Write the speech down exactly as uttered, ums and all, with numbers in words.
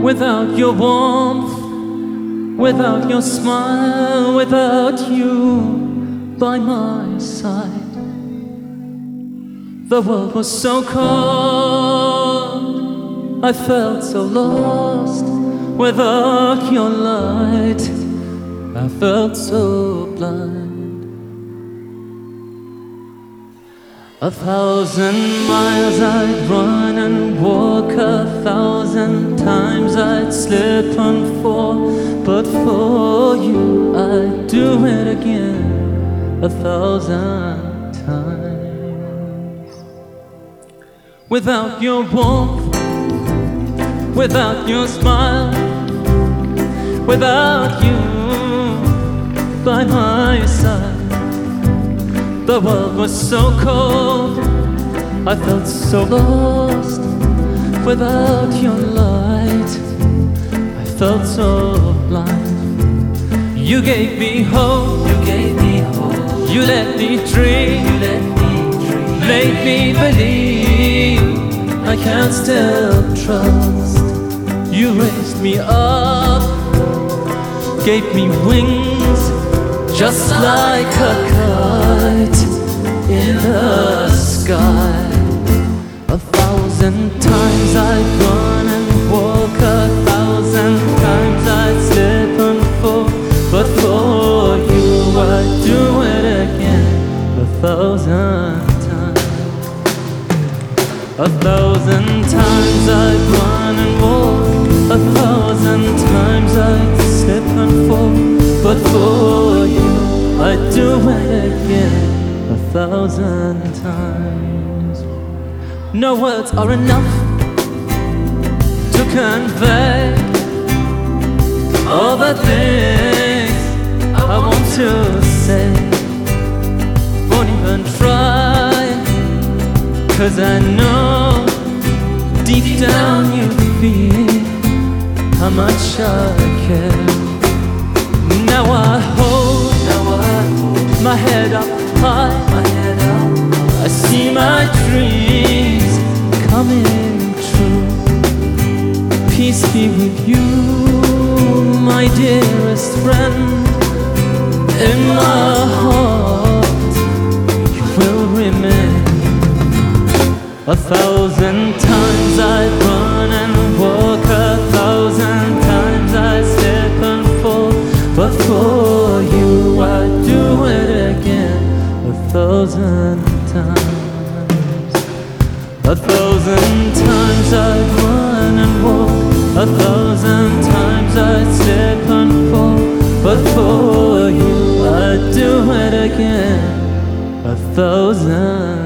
Without your warmth, without your smile, without you by my side, the world was so cold, I felt so lost. Without your light, I felt so blind. A thousand miles I'd run and walk, a thousand times I'd slip and fall, but for you I'd do it again a thousand times. Without your warmth, without your smile, without you by my side, the world was so cold, I felt so lost. Without your light, I felt so blind. You gave me hope, You gave me hope. you let me dream, You let me dream. made me believe I can still trust. You raised me up, gave me wings, just like a kite in the sky. A thousand times I'd run and walk, a thousand times I'd slip and fall, but for you I'd do it again a thousand times. A thousand times I'd run and walk, a thousand times I'd slip and fall, but for you I'd do it again a thousand times. No words are enough to convey all the things I want to say. Won't even try, 'cause I know deep down you feel how much I care. Now I hold, Now I hold my head up high, my head up. I see my dreams coming true. Peace be with you, my dearest friend. In my heart you will remain. A thousand times I'd run and walk, a thousand times I'd slip and fall, but for you I'd do it again a thousand times. A thousand times I'd run and walk, a thousand times I'd slip and fall, but for you I'd do it again a thousand